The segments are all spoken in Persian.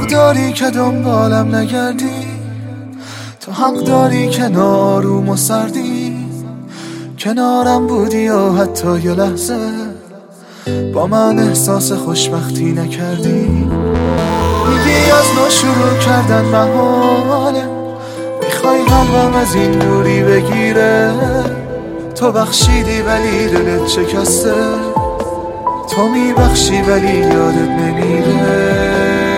حق داری که دنبالم نگردی، تو حق داری که ناروم و سردی کنارم بودی یا حتی یه لحظه با من احساس خوشبختی نکردی. میگی از نو شروع کردن محاله، میخوای قلبم از این دوری بگیره. تو بخشیدی ولی دلت شکسته، تو میبخشی ولی یادت نمیره.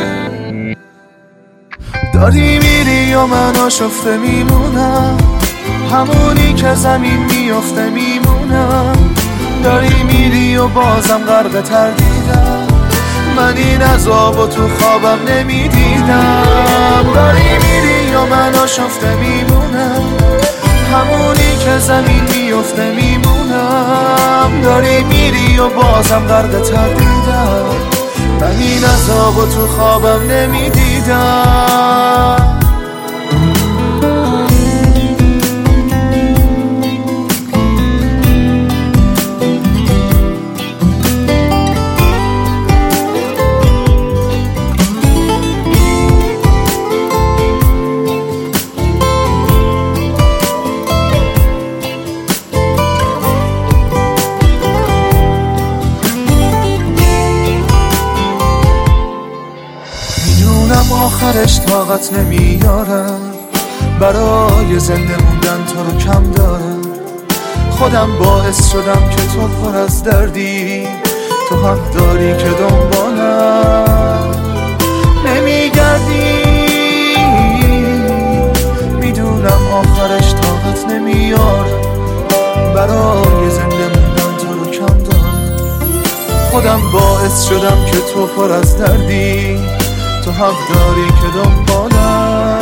داری میری و من آشفته میمونم، همونی که زمین میفته میمونم. داری میری و بازم غرق تردیدم، من این عذابو تو خوابم نمیدیدم. داری میری و من آشفته میمونم، همونی که زمین میفته میمونم. داری میری و بازم غرق تردیدم، من این عذابو تو خوابم نمیدیدم. آخرش طاقت نمیارم، برای زنده موندن تو رو کم دارم. خودم باعث شدم که تو پر از دردی، تو حق داری که دنبالم نمیگردی. میدونم آخرش طاقت نمیارم، برای زنده موندن تو رو کم دارم. خودم باعث شدم که تو پر از دردی، تو حق داری که دنبالم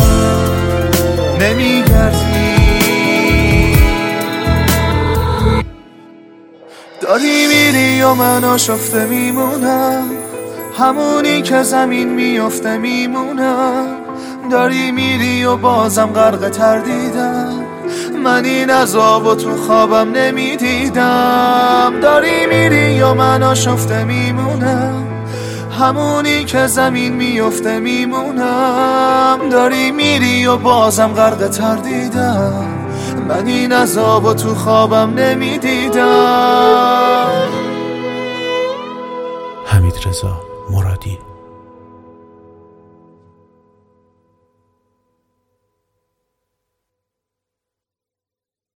نمیگردی. داری میری و من آشفته میمونم، همونی که زمین میفته میمونم. داری میری و بازم غرق تردیدم، من این عذابو تو خوابم نمیدیدم. داری میری و من آشفته میمونم، همونی که زمین میفته میمونم. داری میری و بازم غرق تردیدم، من این عذابو تو خوابم نمیدیدم. حمیدرضا مرادی.